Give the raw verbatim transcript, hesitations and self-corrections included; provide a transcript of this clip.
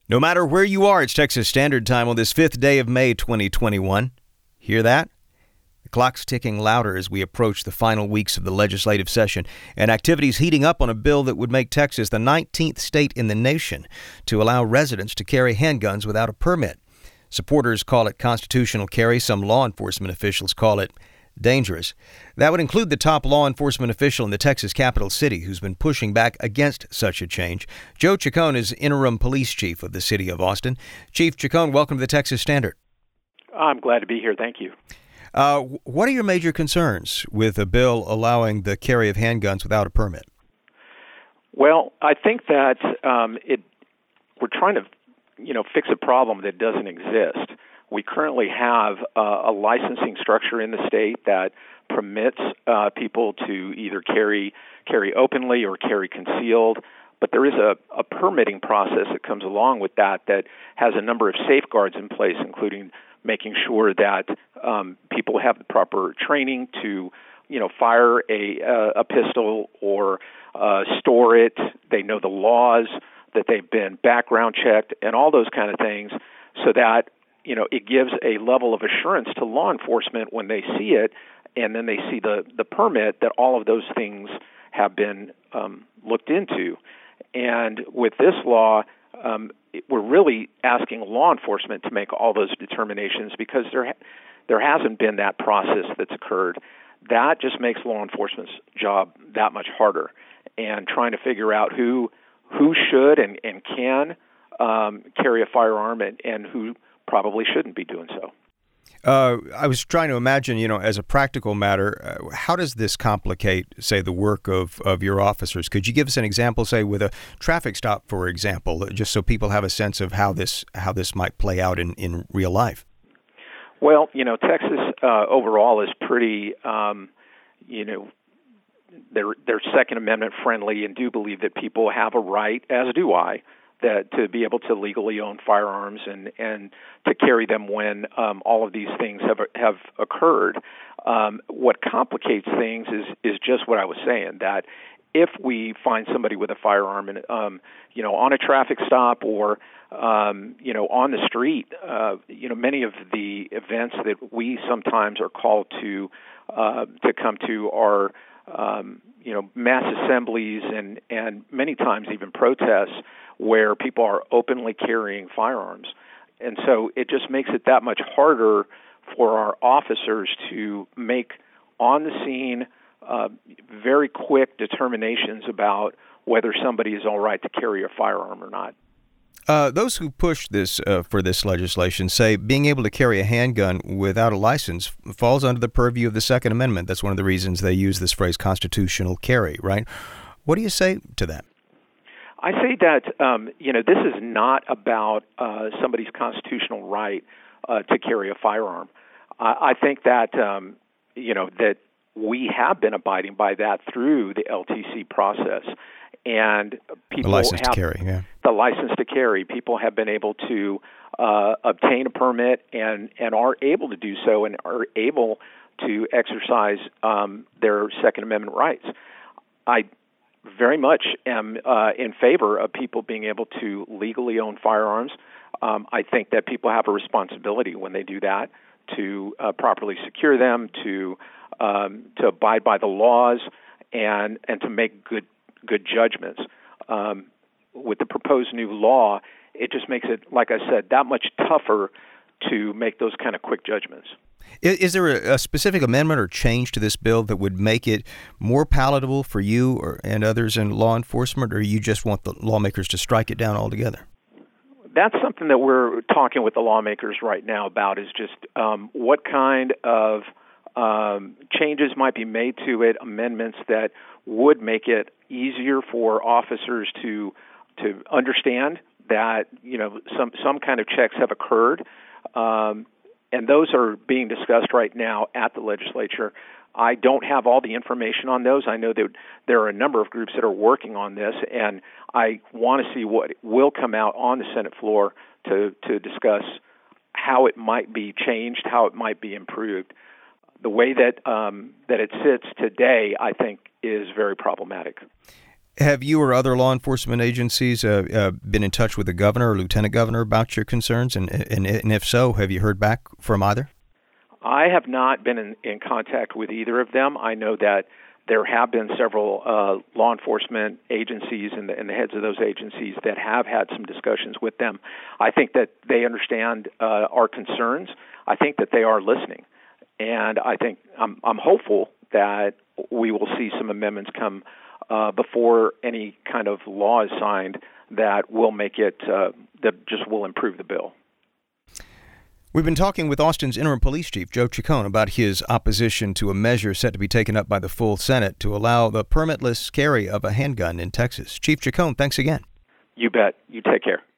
No matter where you are, it's Texas Standard Time on this fifth day of May twenty twenty-one. Hear that? The clock's ticking louder as we approach the final weeks of the legislative session, and activities heating up on a bill that would make Texas the nineteenth state in the nation to allow residents to carry handguns without a permit. Supporters call it constitutional carry. Some law enforcement officials call it dangerous. That would include the top law enforcement official in the Texas capital city who's been pushing back against such a change. Joe Chacon is interim police chief of the city of Austin. Chief Chacon, welcome to the Texas Standard. I'm glad to be here. Thank you. Uh, what are your major concerns with a bill allowing the carry of handguns without a permit? Well, I think that um, it we're trying to, you know, fix a problem that doesn't exist. We currently have uh, a licensing structure in the state that permits uh, people to either carry carry openly or carry concealed, but there is a, a permitting process that comes along with that that has a number of safeguards in place, including making sure that um, people have the proper training to, you know, fire a uh, a pistol or uh, store it. They know the laws, that they've been background checked, and all those kind of things, so that you know, it gives a level of assurance to law enforcement when they see it, and then they see the, the permit, that all of those things have been um, looked into. And with this law, um, it, we're really asking law enforcement to make all those determinations because there ha- there hasn't been that process that's occurred. That just makes law enforcement's job that much harder, and trying to figure out who who should and, and can um, carry a firearm and, and who probably shouldn't be doing so. Uh, I was trying to imagine, you know, as a practical matter, uh, how does this complicate, say, the work of, of your officers? Could you give us an example, say, with a traffic stop, for example, just so people have a sense of how this how this might play out in, in real life? Well, you know, Texas uh, overall is pretty, um, you know, they're they're Second Amendment friendly and do believe that people have a right, as do I, that to be able to legally own firearms and, and to carry them when um, all of these things have have occurred. Um, what complicates things is is just what I was saying, that if we find somebody with a firearm and um, you know, on a traffic stop or um, you know, on the street, uh, you know, many of the events that we sometimes are called to uh, to come to are um, you know, mass assemblies and and many times even protests where people are openly carrying firearms. And so it just makes it that much harder for our officers to make on the scene uh, very quick determinations about whether somebody is all right to carry a firearm or not. Uh, those who push this uh, for this legislation say being able to carry a handgun without a license falls under the purview of the Second Amendment. That's one of the reasons they use this phrase constitutional carry, right? What do you say to that? I say that, um, you know, this is not about uh, somebody's constitutional right uh, to carry a firearm. I, I think that, um, you know, that we have been abiding by that through the L T C process. And people the license have to carry, yeah. the license to carry. People have been able to uh, obtain a permit and, and are able to do so and are able to exercise um, their Second Amendment rights. I very much am uh, in favor of people being able to legally own firearms. Um, I think that people have a responsibility when they do that to uh, properly secure them, to um, to abide by the laws, and and to make good good judgments. Um, with the proposed new law, it just makes it, like I said, that much tougher to make those kind of quick judgments. Is, is there a, a specific amendment or change to this bill that would make it more palatable for you or, and others in law enforcement, or you just want the lawmakers to strike it down altogether? That's something that we're talking with the lawmakers right now about, is just um, what kind of um, changes might be made to it, amendments that would make it easier for officers to to understand that, you know, some some kind of checks have occurred, um, and those are being discussed right now at the legislature. I don't have all the information on those. I know that there are a number of groups that are working on this, and I want to see what will come out on the Senate floor to to discuss how it might be changed, how it might be improved. The way that um, that it sits today, I think, is very problematic. Have you or other law enforcement agencies uh, uh, been in touch with the governor or lieutenant governor about your concerns? And, and, and if so, have you heard back from either? I have not been in, in contact with either of them. I know that there have been several uh, law enforcement agencies and the, and the heads of those agencies that have had some discussions with them. I think that they understand uh, our concerns. I think that they are listening. And I think I'm, I'm hopeful that we will see some amendments come uh, before any kind of law is signed that will make it, uh, that just will improve the bill. We've been talking with Austin's interim police chief, Joe Ciccone, about his opposition to a measure set to be taken up by the full Senate to allow the permitless carry of a handgun in Texas. Chief Ciccone, thanks again. You bet. You take care.